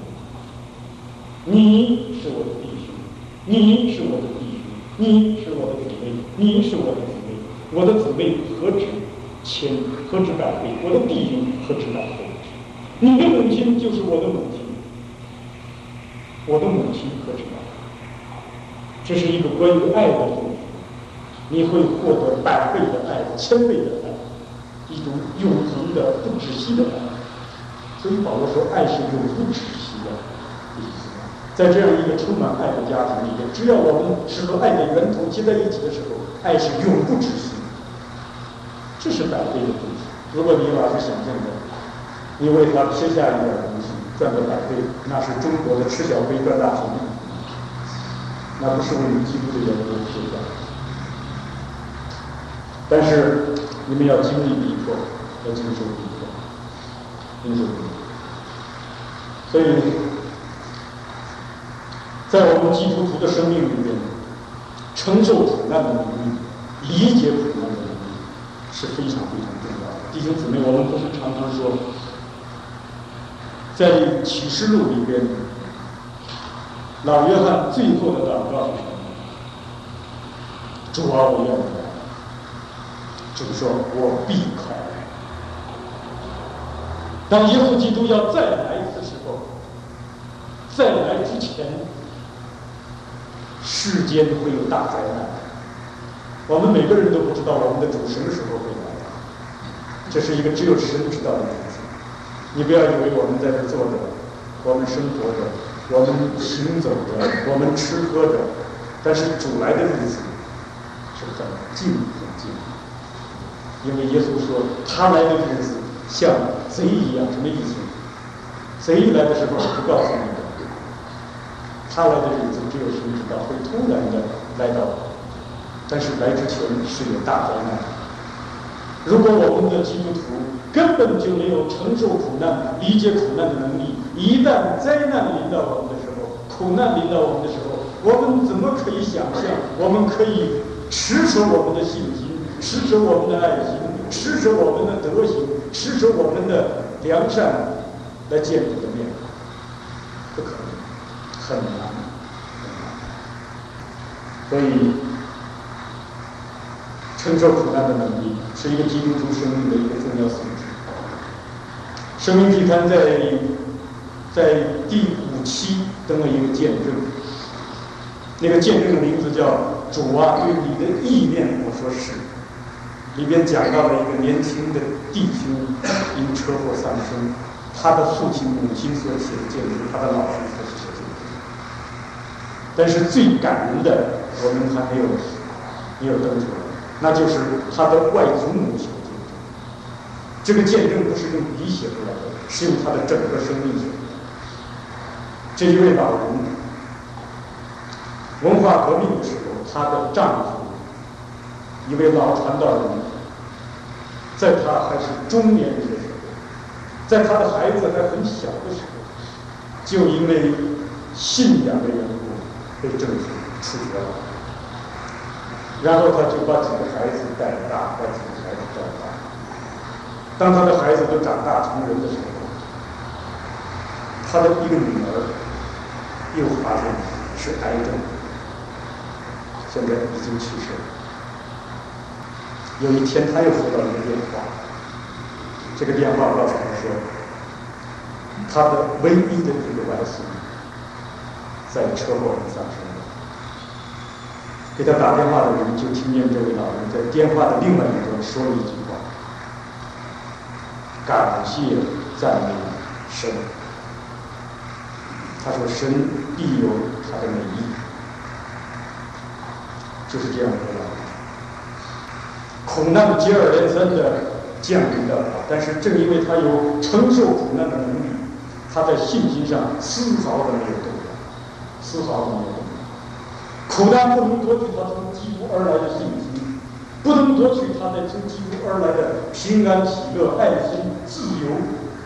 你是我的弟兄，你是我的弟兄，你是我的姊妹，你是我的姊妹，我的姊妹何止何止百倍，我的弟兄何止百倍。你的母亲就是我的母亲，我的母亲何止百倍。这是一个关于爱的祝福，你会获得百倍的爱，千倍的爱，一种永恒的不止息的爱。所以保罗说，爱是永不止息的意思。在这样一个充满爱的家庭里面，只要我们是和爱的源头接在一起的时候，爱是永不止息。这是百倍的东西。如果你老是想象的，你为他撇下一点东西赚个百倍，那是中国的吃小亏赚大钱，那不是为了基督的缘故撇下。但是你们要经历逼迫，要经受逼迫，经受逼迫。所以在我们基督徒的生命里面，承受苦难的能力，理解苦难的能力是非常非常重要的。弟兄姊妹，我们不是常常说，在启示录里边，老约翰最后的祷告是什么？主啊，我愿意来。主说：“我必快来。”当耶稣基督要再来的时候，在来之前，世间会有大灾难。我们每个人都不知道我们的主什么时候会来，这是一个只有神知道的日子。你不要以为我们在这坐着，我们生活着，我们行走着，我们吃喝着，但是主来的日子是很近很近。因为耶稣说他来的日子像贼一样，什么意思？贼来的时候是不告诉你的，他来的日子只有神知道，会突然的来到，但是来之前是有大灾难。如果我们的基督徒根本就没有承受苦难、理解苦难的能力，一旦灾难临到我们的时候，苦难临到我们的时候，我们怎么可以想象我们可以持守我们的信心，持守我们的爱心，持守我们的德行，持守我们的良善来见主的面？不可能，很难，很难。所以承受苦难的能力是一个基督徒生命的一个重要素质。生命祭坛在第5期登了一个见证，那个见证的名字叫“主啊，对你的意念我说是”。 里边讲到了一个年轻的弟兄因车祸丧生，他的父亲母亲所写的见证，他的老师所写的见证。但是最感人的，我们还没有登出来，那就是他的外祖母写的见证。这个见证不是用笔写出来的，是用他的整个生命写的。这一位老人，文化革命的时候，她的丈夫，一位老传道人，在她还是中年人的时候，在她的孩子还很小的时候，就因为信仰的缘故被政府处决了。然后他就把几个孩子带大，把几个孩子带大。当他的孩子都长大成人的时候，他的一个女儿又发现是癌症，现在已经去世了。有一天，他又收到一个电话，这个电话告诉他说，他的唯一的一个外孙在车祸中丧生了。给他打电话的人就听见这位老人在电话的另外一端说了一句话：“感谢赞美神。”他说：“神必有他的美意。”就是这样的老人。苦难接二连三的降临到他，但是正因为他有承受苦难的能力，他在信心上丝毫的没有动摇，丝毫的没有动摇。苦难不能夺取他从基督而来的信心，不能夺取他从基督而来的平安、喜乐、爱心、自由。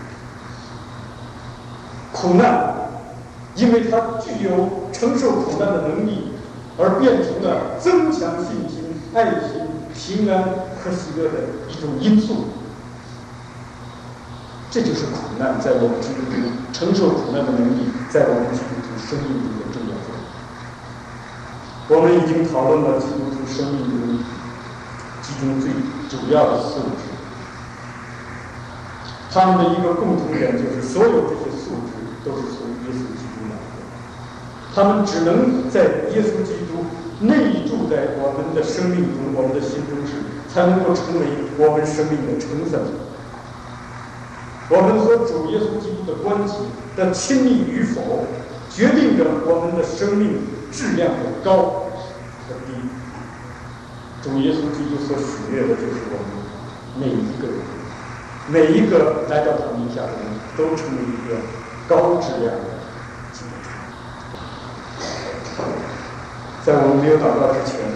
苦难，因为他具有承受苦难的能力，而变成了增强信心、爱心、平安和喜乐的一种因素。这就是苦难在我们基督徒承受苦难的能力，在我们基督徒生命中的重要作用。我们已经讨论了基督徒生命中其中最主要的素质，他们的一个共同点就是所有这些素质都是从耶稣基督来的，他们只能在耶稣基督内住在我们的生命中、我们的心中时，才能够成为我们生命的成分。我们和主耶稣基督的关系的亲密与否，决定着我们的生命质量的高和低。主耶稣基督所喜悦的就是我们每一个人，每一个来到他名下的人都成为一个高质量的基督徒。在我们没有祷告之前，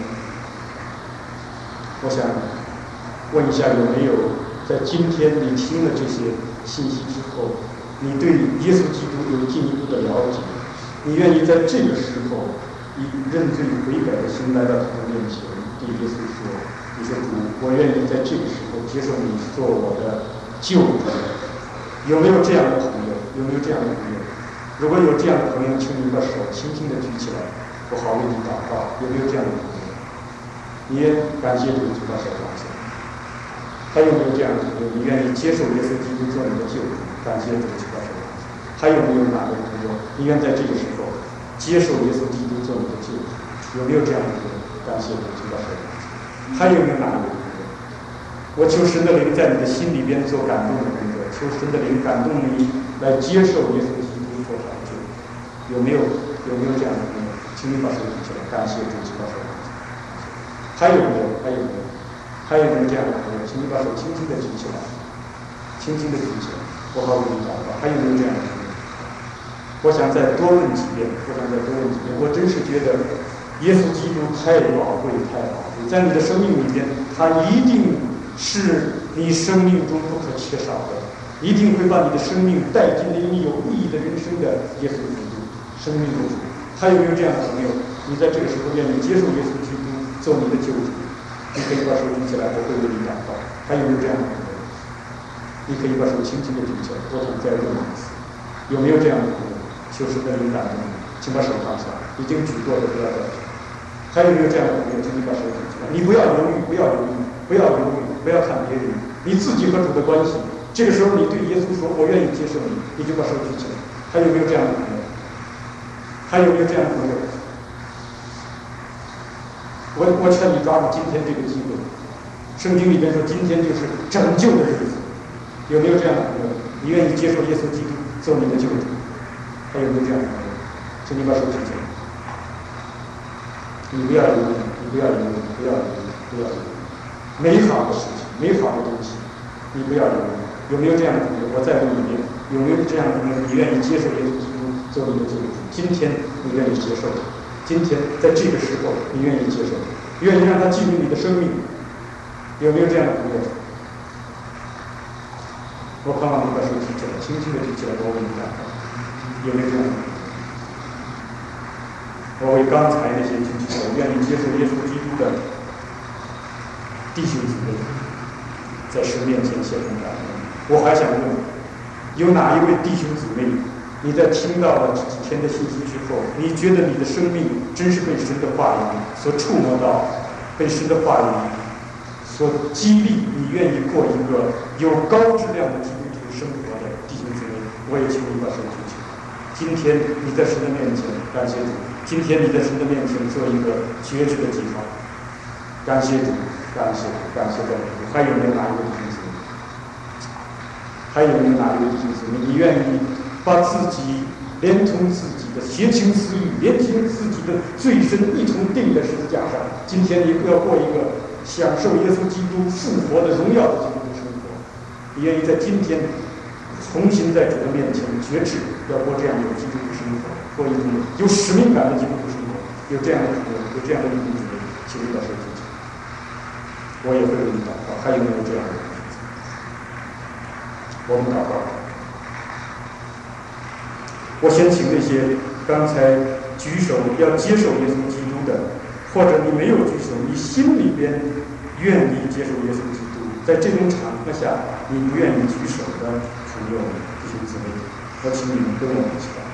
我想问一下，有没有在今天你听了这些信息之后，你对耶稣基督有进一步的了解？你愿意在这个时候以认罪悔改的心来到他的面前，对耶稣说：“你说主，我愿意在这个时候接受你做我的救主。”有没有这样的朋友？有没有这样的朋友？如果有这样的朋友，请你把手轻轻地举起来，我好为你祷告。有没有这样的朋友？你也感谢主，就把手放下。还有没有这样的朋友？你愿意接受耶稣基督做你的救主？感谢主，就把手放下。还有没有哪位朋友，你愿在这个时候接受耶稣基督做你的救主？有没有这样的朋友？感谢主，就把手放下。还有没有哪位朋友？我求神的灵在你的心里边做感动的工作，求神的灵感动你来接受耶稣基督做他的救主。有没有这样的朋友？请你把手举起来，感谢主，就把手放下。还有没有这样的朋友？请你把手轻轻地举起来，轻轻地举起来，我好为你祷告。还有没有这样的朋友？我想再多问几遍，我真是觉得耶稣基督太宝贵，在你的生命里边，他一定是你生命中不可缺少的，一定会把你的生命带进那你有意义的人生的耶稣基督生命中。还有没有这样的朋友？你在这个时候愿意接受耶稣基督做你的救主？你可以把手举起来，我会为你祷告。还有没有这样的朋友？你可以把手轻轻地举起来，我想再问一次，有没有这样的朋友？求神的灵感动你，请把手放下，已经举过的不要再举。还有没有这样的朋友？请你把手举起来，你不要犹豫，不要看别人，你自己和主的关系。这个时候你对耶稣说：“我愿意接受你。”你就把手举起来。还有没有这样的朋友？还有没有这样的朋友？我劝你抓住今天这个机会， 圣经里边说，今天就是拯救的日子。有没有这样的朋友？你愿意接受耶稣基督做你的救主？还有没有这样的朋友？请你把手举起来。你不要犹豫，你不要犹豫，不要犹豫，不要犹豫。美好的事情，美好的东西，你不要犹豫。有没有这样的朋友？我再问一遍，有没有这样的朋友？你愿意接受耶稣基督做你的救主？今天你愿意接受？今天在这个时候，你愿意接受？愿意让他进入你的生命？有没有这样的朋友？我盼望你把手举起来，轻轻的举起来，我为你祷告。有没有这样的朋友？我为刚才那些举起手愿意接受耶稣基督的弟兄姊妹，在神面前献上感恩。我还想问，有哪一位弟兄姊妹，你在听到了这几天的信息之后，你觉得你的生命真是被神的话语所触摸到，被神的话语所激励，你愿意过一个有高质量的基督徒生活的弟兄姊妹，我也请你把手举起来。今天你在神的面前，感谢主。今天你在神的面前做一个觉知的计划，感谢主，感谢主，感谢主。还有没有哪一位弟兄姊妹？还有没有哪一位弟兄姊妹？你愿意把自己连同自己的邪情私欲，连同自己的罪身一同钉在十字架上？今天你要过一个享受耶稣基督复活的荣耀的基督徒生活，你愿意在今天重新在主的面前决志，要过这样有基督徒生活，过一种有使命感的基督徒生活。有这样的朋友，有这样的弟兄姊妹，请你把手举起来，我也会为你祷告。还有没有这样的？我们祷告。我先请那些刚才举手要接受耶稣基督的，或者你没有举手，你心里边愿意接受耶稣基督，在这种场合下你不愿意举手的朋友弟兄姊妹，我请你们跟我一起祷告。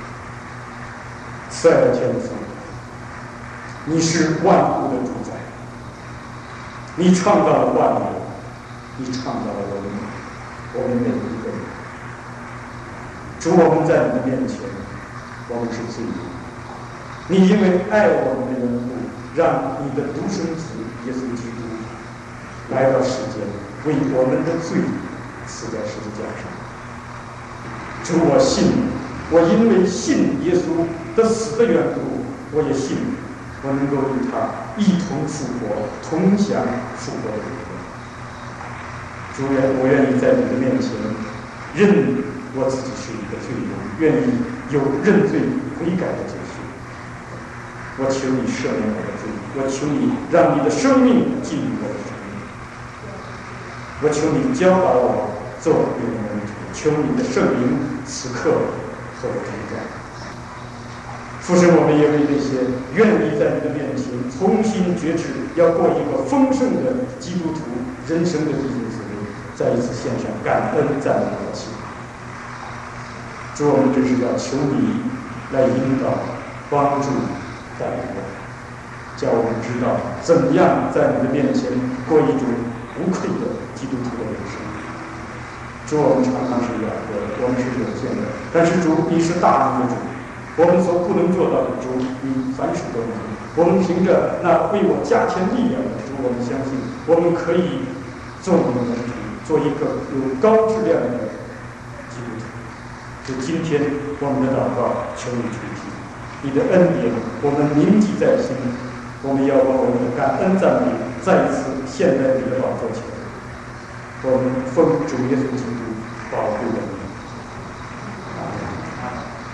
慈爱的天父，你是万物的主宰，你创造了万物，你创造了我们每一个人。主，我们在你的面前，我们是罪人。你因为爱我们的缘故，让你的独生子耶稣基督来到世间，为我们的罪死在十字架上。主，我信，我因为信耶稣的死的缘故，我也信我能够与他一同复活，同享复活的荣耀。主，我愿意在你的面前认我自己是一个罪人，愿意有认罪悔改的决心。我求你赦免我的罪，我求你让你的生命进入我的生命，我求你教导我做你的门徒，求你的圣灵此刻和我同在。父神，我们也为那些愿意在你的面前重新决志，要过一个丰盛的基督徒人生的弟兄姊妹，再一次献上感恩赞美和祈祷。主，我们真是要求你来引导、帮助、带领我们，叫我们知道怎么样在你的面前过一种无愧的基督徒的人生。主，我们常常是软弱的，我们是有限的，但是主，你是大能的主，我们所不能做到的，主，你凡事都能。我们凭着那为我加添力量的主，我们相信我们可以做你的门徒，做一个有高质量的基督徒。就今天我们的祷告，求你垂听，你的恩典我们铭记在心，我们要把我们的感恩赞美再一次献在你的宝座前。我们奉主耶稣基督宝贵的